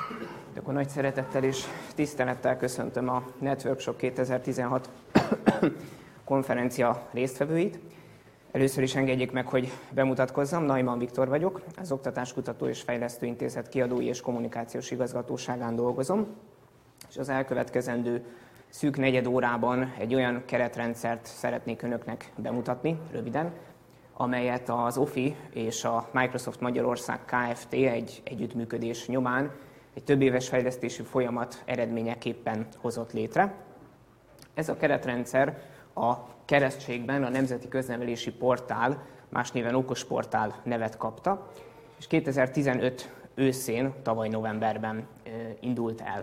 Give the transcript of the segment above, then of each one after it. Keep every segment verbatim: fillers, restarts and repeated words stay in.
Akkor nagy szeretettel és tisztelettel köszöntöm a NetWorkshop kétezer-tizenhat konferencia résztvevőit. Először is engedjék meg, hogy bemutatkozzam. Neumann Viktor vagyok, az Oktatáskutató és Fejlesztő Intézet kiadói és kommunikációs igazgatóságán dolgozom, és az elkövetkezendő szűk negyed órában egy olyan keretrendszert szeretnék önöknek bemutatni, röviden, amelyet az Ofi és a Microsoft Magyarország Kft. Egy együttműködés nyomán egy több éves fejlesztési folyamat eredményeképpen hozott létre. Ez a keretrendszer a keresztségben a Nemzeti Köznevelési Portál, más néven Okosportál nevet kapta, és kétezer-tizenöt őszén, tavaly novemberben indult el.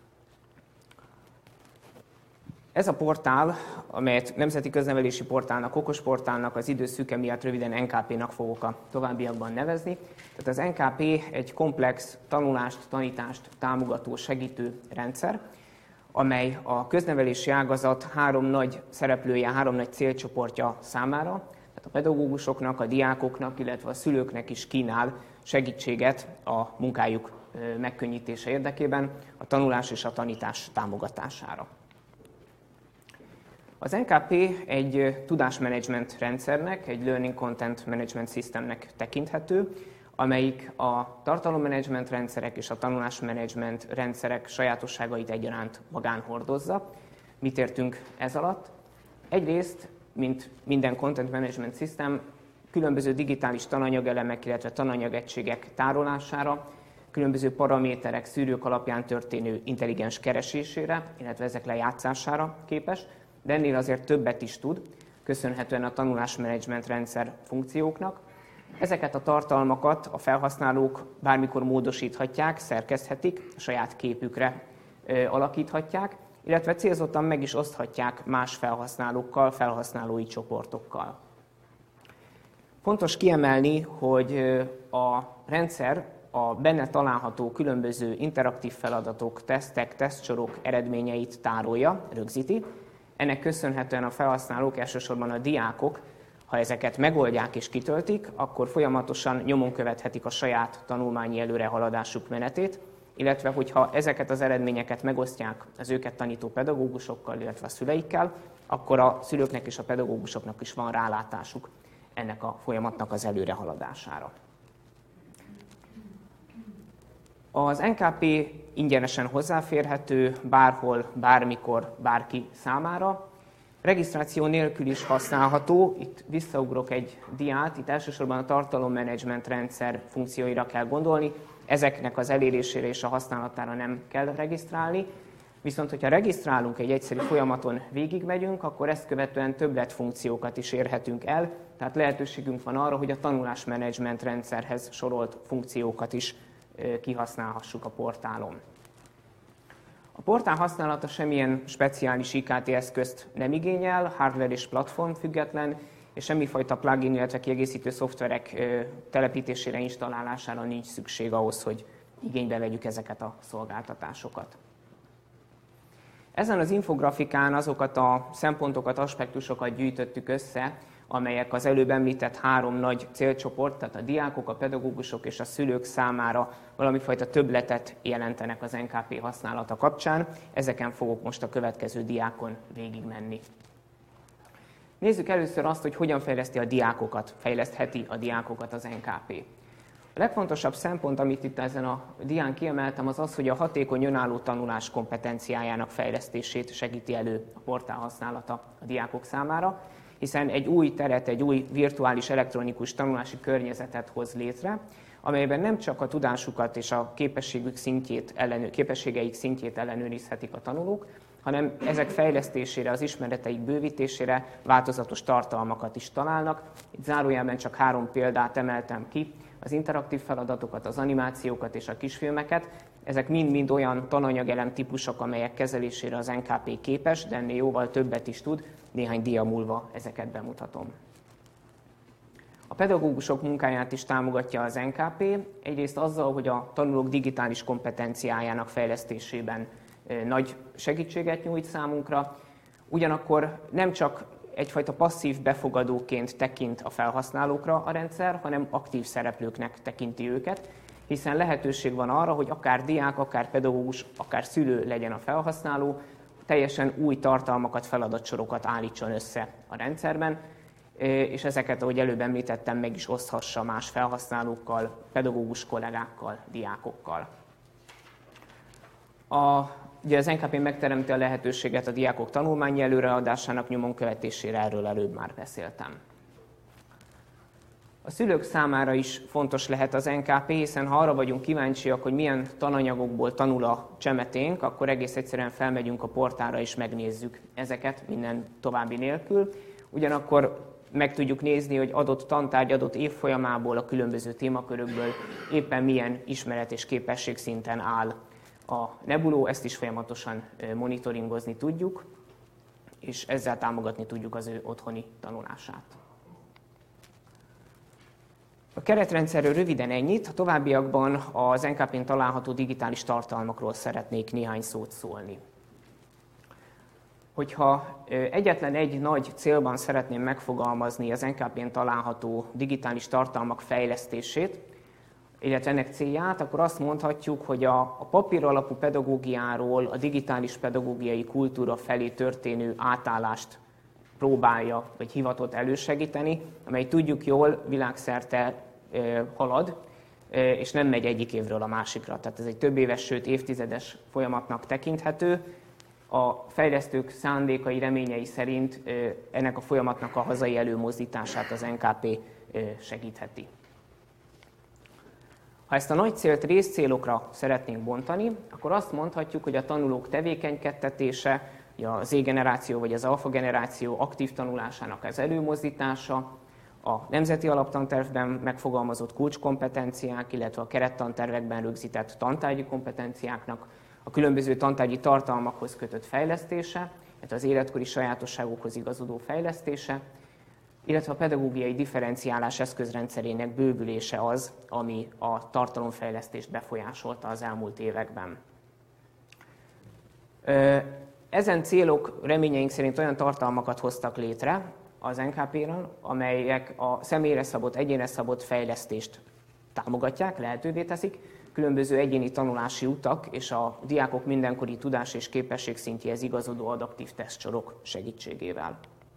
Ez a portál, amelyet Nemzeti Köznevelési Portálnak, Okosportálnak, az idő szűke miatt röviden en ká pé-nak fogok a továbbiakban nevezni. Tehát az en ká pé egy komplex tanulást, tanítást támogató, segítő rendszer, amely a köznevelési ágazat három nagy szereplője, három nagy célcsoportja számára, tehát a pedagógusoknak, a diákoknak, illetve a szülőknek is kínál segítséget a munkájuk megkönnyítése érdekében, a tanulás és a tanítás támogatására. Az en ká pé egy tudásmenedzsment rendszernek, egy Learning Content Management Systemnek tekinthető, amelyik a tartalommenedzsment rendszerek és a tanulásmenedzsment rendszerek sajátosságait egyaránt magán hordozza. Mit értünk ez alatt? Egyrészt, mint minden Content Management System, különböző digitális tananyagelemek, illetve tananyagegységek tárolására, különböző paraméterek, szűrők alapján történő intelligens keresésére, illetve ezek lejátszására képes, de ennél azért többet is tud, köszönhetően a tanulásmenedzsment rendszer funkcióknak. Ezeket a tartalmakat a felhasználók bármikor módosíthatják, szerkeszthetik, a saját képükre ö, alakíthatják, illetve célzottan meg is oszthatják más felhasználókkal, felhasználói csoportokkal. Fontos kiemelni, hogy a rendszer a benne található különböző interaktív feladatok, tesztek, tesztsorok eredményeit tárolja, rögzíti. Ennek köszönhetően a felhasználók, elsősorban a diákok, ha ezeket megoldják és kitöltik, akkor folyamatosan nyomon követhetik a saját tanulmányi előrehaladásuk menetét, illetve hogyha ezeket az eredményeket megosztják az őket tanító pedagógusokkal, illetve a szüleikkel, akkor a szülőknek és a pedagógusoknak is van rálátásuk ennek a folyamatnak az előrehaladására. Az en ká pé ingyenesen hozzáférhető bárhol, bármikor, bárki számára. Regisztráció nélkül is használható. Itt visszaugrok egy diát, itt elsősorban a tartalommenedzsment rendszer funkcióira kell gondolni. Ezeknek az elérésére és a használatára nem kell regisztrálni. Viszont, hogyha regisztrálunk, egy egyszerű folyamaton végigmegyünk, akkor ezt követően többletfunkciókat is érhetünk el. Tehát lehetőségünk van arra, hogy a tanulásmenedzsment rendszerhez sorolt funkciókat is kihasználhassuk a portálon. A portál használata semmilyen speciális i ká té eszközt nem igényel, hardware és platform független, és semmifajta plugin, illetve kiegészítő szoftverek telepítésére, installálására nincs szükség ahhoz, hogy igénybe vegyük ezeket a szolgáltatásokat. Ezen az infografikán azokat a szempontokat, aspektusokat gyűjtöttük össze, amelyek az előbb említett három nagy célcsoport, tehát a diákok, a pedagógusok és a szülők számára valamifajta többletet jelentenek az en ká pé használata kapcsán. Ezeken fogok most a következő diákon végigmenni. Nézzük először azt, hogy hogyan fejleszti a diákokat, fejlesztheti a diákokat az en ká pé. A legfontosabb szempont, amit itt ezen a dián kiemeltem, az az, hogy a hatékony önálló tanulás kompetenciájának fejlesztését segíti elő a portál használata a diákok számára, hiszen egy új teret, egy új virtuális elektronikus tanulási környezetet hoz létre, amelyben nem csak a tudásukat és a képességük szintjét ellenőr, képességeik szintjét ellenőrizhetik a tanulók, hanem ezek fejlesztésére, az ismereteik bővítésére változatos tartalmakat is találnak. Itt zárójelben csak három példát emeltem ki, az interaktív feladatokat, az animációkat és a kisfilmeket. Ezek mind-mind olyan tananyagelem típusok, amelyek kezelésére az en ká pé képes, de ennél jóval többet is tud. Néhány dia múlva ezeket bemutatom. A pedagógusok munkáját is támogatja az en ká pé, egyrészt azzal, hogy a tanulók digitális kompetenciájának fejlesztésében nagy segítséget nyújt számunkra, ugyanakkor nem csak egyfajta passzív befogadóként tekint a felhasználókra a rendszer, hanem aktív szereplőknek tekinti őket, hiszen lehetőség van arra, hogy akár diák, akár pedagógus, akár szülő legyen a felhasználó, teljesen új tartalmakat, feladatsorokat állítson össze a rendszerben, és ezeket, ahogy előbb említettem, meg is oszthassa más felhasználókkal, pedagógus kollégákkal, diákokkal. A, ugye az en ká pé megteremti a lehetőséget a diákok tanulmányi előreadásának nyomon követésére, erről előbb már beszéltem. A szülők számára is fontos lehet az en ká pé, hiszen ha arra vagyunk kíváncsiak, hogy milyen tananyagokból tanul a csemeténk, akkor egész egyszerűen felmegyünk a portálra és megnézzük ezeket minden további nélkül. Ugyanakkor meg tudjuk nézni, hogy adott tantárgy, adott évfolyamából, a különböző témakörökből éppen milyen ismeret és képesség szinten áll a nebuló, ezt is folyamatosan monitoringozni tudjuk, és ezzel támogatni tudjuk az ő otthoni tanulását. A keretrendszerről röviden ennyit, a továbbiakban az en ká pén található digitális tartalmakról szeretnék néhány szót szólni. Hogyha egyetlen egy nagy célban szeretném megfogalmazni az en ká pén található digitális tartalmak fejlesztését, illetve ennek célját, akkor azt mondhatjuk, hogy a, a papír alapú pedagógiáról a digitális pedagógiai kultúra felé történő átállást próbálja, vagy hivatott elősegíteni, amely tudjuk jól világszerte e, halad, e, és nem megy egyik évről a másikra. Tehát ez egy több éves, sőt évtizedes folyamatnak tekinthető. A fejlesztők szándékai, reményei szerint e, ennek a folyamatnak a hazai előmozdítását az en ká pé e, segítheti. Ha ezt a nagy célt részcélokra szeretnénk bontani, akkor azt mondhatjuk, hogy a tanulók tevékenykedtetése, a Z-generáció vagy az alfa-generáció aktív tanulásának az előmozdítása, a nemzeti alaptantervben megfogalmazott kulcskompetenciák, illetve a kerettantervekben rögzített tantárgyi kompetenciáknak a különböző tantárgyi tartalmakhoz kötött fejlesztése, illetve az életkori sajátosságokhoz igazodó fejlesztése, illetve a pedagógiai differenciálás eszközrendszerének bővülése az, ami a tartalomfejlesztést befolyásolta az elmúlt években. Ezen célok reményeink szerint olyan tartalmakat hoztak létre az en ká pén, amelyek a személyre szabott, egyénre szabott fejlesztést támogatják, lehetővé teszik, különböző egyéni tanulási utak és a diákok mindenkori tudás és képesség szintjéhez igazodó adaptív tesztsorok segítségével.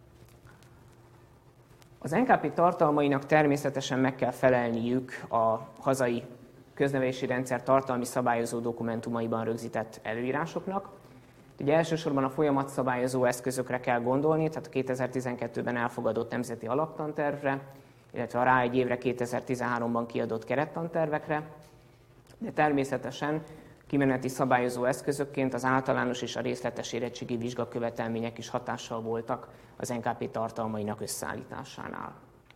Az en ká pé tartalmainak természetesen meg kell felelniük a hazai köznevelési rendszer tartalmi szabályozó dokumentumaiban rögzített előírásoknak. Ugye elsősorban a folyamatszabályozó eszközökre kell gondolni, tehát a kétezer-tizenkettőben elfogadott nemzeti alaptantervre, illetve a rá egy évre kétezer-tizenháromban kiadott kerettantervekre, de természetesen kimeneti szabályozó eszközökként az általános és a részletes érettségi vizsgakövetelmények is hatással voltak az en ká pé tartalmainak összeállításánál.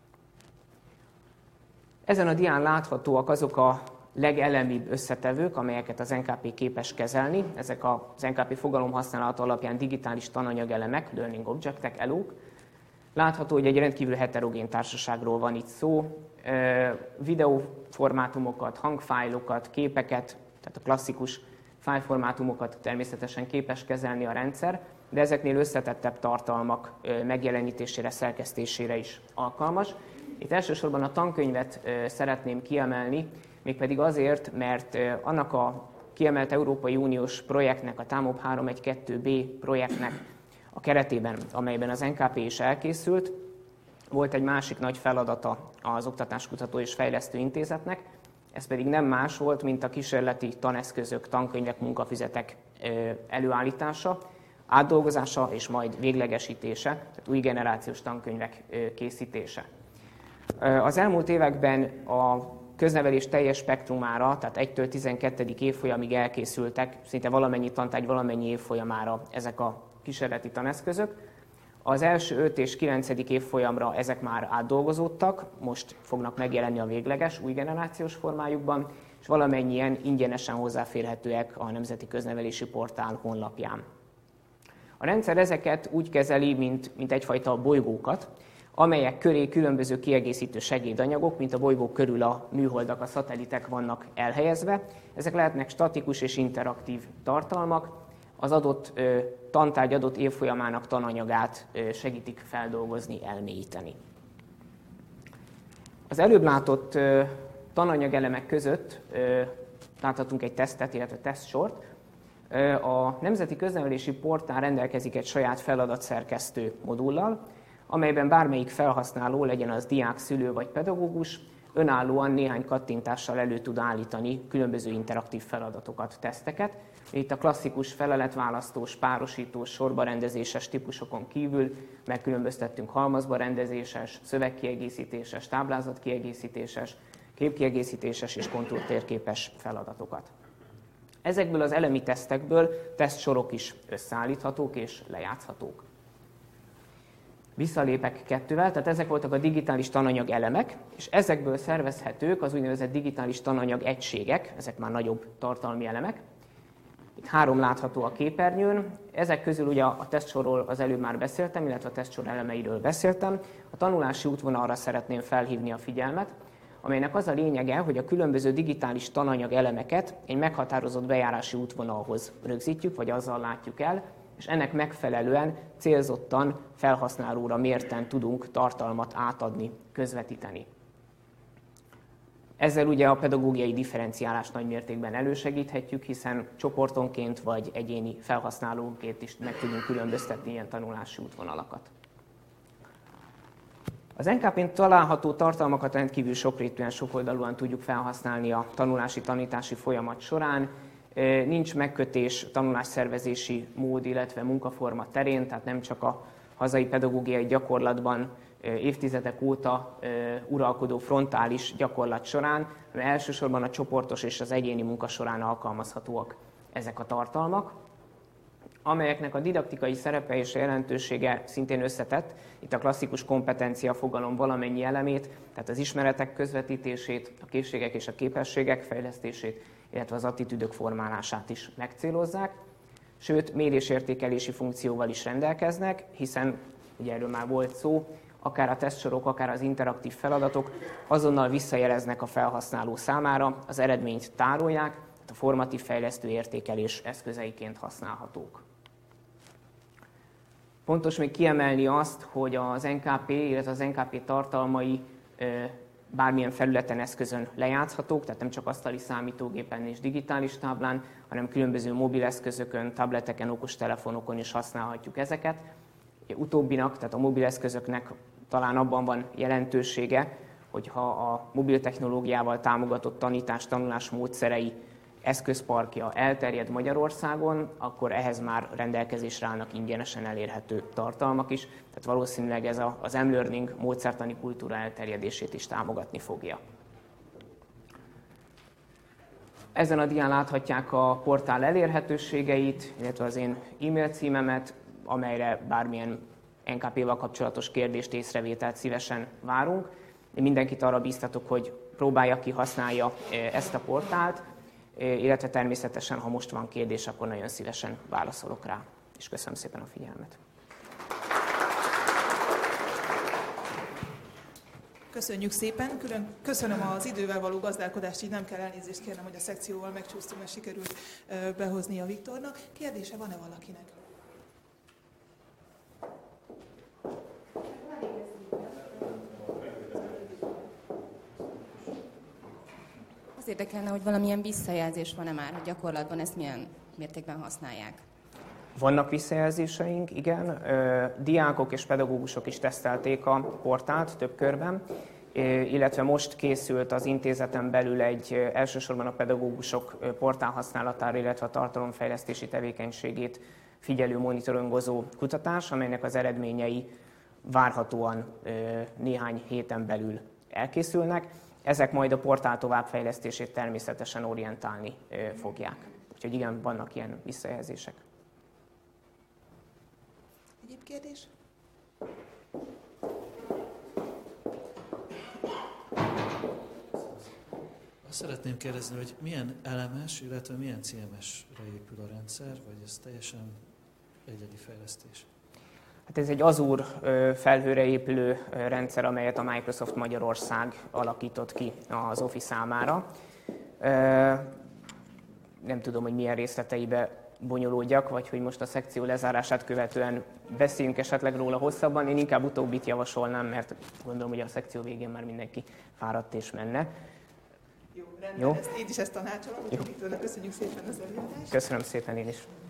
Ezen a dián láthatóak azok a legelemibb összetevők, amelyeket az en ká pé képes kezelni. Ezek az en ká pé fogalomhasználata alapján digitális tananyagelemek, learning objectek, elók. Látható, hogy egy rendkívül heterogén társaságról van itt szó. Videóformátumokat, hangfájlokat, képeket, tehát a klasszikus fájlformátumokat természetesen képes kezelni a rendszer, de ezeknél összetettebb tartalmak megjelenítésére, szerkesztésére is alkalmas. Itt elsősorban a tankönyvet szeretném kiemelni, mégpedig azért, mert annak a kiemelt Európai Uniós projektnek, a TAMOP háromszáztizenkettő bé projektnek a keretében, amelyben az en ká pé is elkészült, volt egy másik nagy feladata az Oktatáskutató és Fejlesztő Intézetnek, ez pedig nem más volt, mint a kísérleti taneszközök, tankönyvek, munkafüzetek előállítása, átdolgozása és majd véglegesítése, tehát új generációs tankönyvek készítése. Az elmúlt években a köznevelés teljes spektrumára, tehát egytől tizenkettedik évfolyamig elkészültek, szinte valamennyi tantárgy, valamennyi évfolyamára ezek a kísérleti taneszközök. Az első öt és kilencedik évfolyamra ezek már átdolgozódtak, most fognak megjelenni a végleges, új generációs formájukban, és valamennyien ingyenesen hozzáférhetőek a Nemzeti Köznevelési Portál honlapján. A rendszer ezeket úgy kezeli, mint, mint egyfajta bolygókat, amelyek köré különböző kiegészítő segédanyagok, mint a bolygók körül a műholdak, a szatelitek vannak elhelyezve. Ezek lehetnek statikus és interaktív tartalmak, az adott ö, tantárgy adott évfolyamának tananyagát ö, segítik feldolgozni, elmélyíteni. Az előbb látott ö, tananyagelemek között láthatunk egy tesztet, illetve tesztsort. A Nemzeti Köznevelési Portál rendelkezik egy saját feladatszerkesztő modullal, amelyben bármelyik felhasználó, legyen az diák, szülő vagy pedagógus, önállóan néhány kattintással elő tud állítani különböző interaktív feladatokat, teszteket. Itt a klasszikus feleletválasztós, párosítós, sorbarendezéses típusokon kívül megkülönböztettünk halmazba rendezéses, szövegkiegészítéses, táblázatkiegészítéses, képkiegészítéses és kontúrtérképes feladatokat. Ezekből az elemi tesztekből tesztsorok is összeállíthatók és lejátszhatók. Visszalépek kettővel, tehát ezek voltak a digitális tananyag elemek, és ezekből szervezhetők az úgynevezett digitális tananyag egységek, ezek már nagyobb tartalmi elemek. Itt három látható a képernyőn, ezek közül ugye a tesztsorról az előbb már beszéltem, illetve a tesztsor elemeiről beszéltem. A tanulási útvonalra szeretném felhívni a figyelmet, amelynek az a lényege, hogy a különböző digitális tananyag elemeket egy meghatározott bejárási útvonalhoz rögzítjük, vagy azzal látjuk el, és ennek megfelelően célzottan felhasználóra mérten tudunk tartalmat átadni, közvetíteni. Ezzel ugye a pedagógiai differenciálást nagy mértékben elősegíthetjük, hiszen csoportonként vagy egyéni felhasználónként is meg tudunk különböztetni ilyen tanulási útvonalakat. Az en ká pén található tartalmakat rendkívül sokrétűen, sokoldalúan tudjuk felhasználni a tanulási-tanítási folyamat során. Nincs megkötés tanulásszervezési mód, illetve munkaforma terén, tehát nem csak a hazai pedagógiai gyakorlatban évtizedek óta uralkodó frontális gyakorlat során, hanem elsősorban a csoportos és az egyéni munka során alkalmazhatóak ezek a tartalmak, amelyeknek a didaktikai szerepe és a jelentősége szintén összetett. Itt a klasszikus kompetencia fogalom valamennyi elemét, tehát az ismeretek közvetítését, a készségek és a képességek fejlesztését, illetve az attitűdök formálását is megcélozzák. Sőt, mérésértékelési funkcióval is rendelkeznek, hiszen, ugye erről már volt szó, akár a tesztsorok, akár az interaktív feladatok azonnal visszajeleznek a felhasználó számára, az eredményt tárolják, a formatív fejlesztő értékelés eszközeiként használhatók. Fontos még kiemelni azt, hogy az en ká pé, illetve az en ká pé tartalmai bármilyen felületen, eszközön lejátszhatók, tehát nem csak asztali számítógépen és digitális táblán, hanem különböző mobileszközökön, tableteken, okostelefonokon is használhatjuk ezeket. Utóbbinak, tehát a mobileszközöknek talán abban van jelentősége, hogyha a mobil technológiával támogatott tanítás-tanulás módszerei eszközparkja elterjed Magyarországon, akkor ehhez már rendelkezésre állnak ingyenesen elérhető tartalmak is, tehát valószínűleg ez az M-learning módszertani kultúra elterjedését is támogatni fogja. Ezen a dián láthatják a portál elérhetőségeit, illetve az én e-mail címemet, amelyre bármilyen en ká pével kapcsolatos kérdést, észrevételt szívesen várunk. Én mindenkit arra bíztatok, hogy próbálja ki, használja ezt a portált, illetve természetesen, ha most van kérdés, akkor nagyon szívesen válaszolok rá. És köszönöm szépen a figyelmet. Köszönjük szépen, külön köszönöm az idővel való gazdálkodást, így nem kell elnézést kérnem, hogy a szekcióval megcsúsztunk, mert sikerült behozni a Viktornak. Kérdése van-e valakinek? Az érdekelne, hogy valamilyen visszajelzés van-e már, hogy gyakorlatban ezt milyen mértékben használják? Vannak visszajelzéseink, igen. Diákok és pedagógusok is tesztelték a portált több körben, illetve most készült az intézeten belül egy elsősorban a pedagógusok portál használatára, illetve a tartalomfejlesztési tevékenységét figyelő, monitorongozó kutatás, amelynek az eredményei várhatóan néhány héten belül elkészülnek. Ezek majd a portál továbbfejlesztését természetesen orientálni fogják. Úgyhogy igen, vannak ilyen visszajelzések. Egyéb kérdés? Azt szeretném kérdezni, hogy milyen elemes, illetve milyen cé em es-re épül a rendszer, vagy ez teljesen egyedi fejlesztés? Hát ez egy Azure felhőre épülő rendszer, amelyet a Microsoft Magyarország alakított ki az Office számára. Nem tudom, hogy milyen részleteibe bonyolódjak, vagy hogy most a szekció lezárását követően beszéljünk esetleg róla hosszabban. Én inkább utóbbit javasolnám, mert gondolom, hogy a szekció végén már mindenki fáradt és menne. Jó, rendben, Jó? Ezt, én is ezt tanácsolom, úgyhogy Viktornak köszönjük szépen az előadást. Köszönöm szépen én is.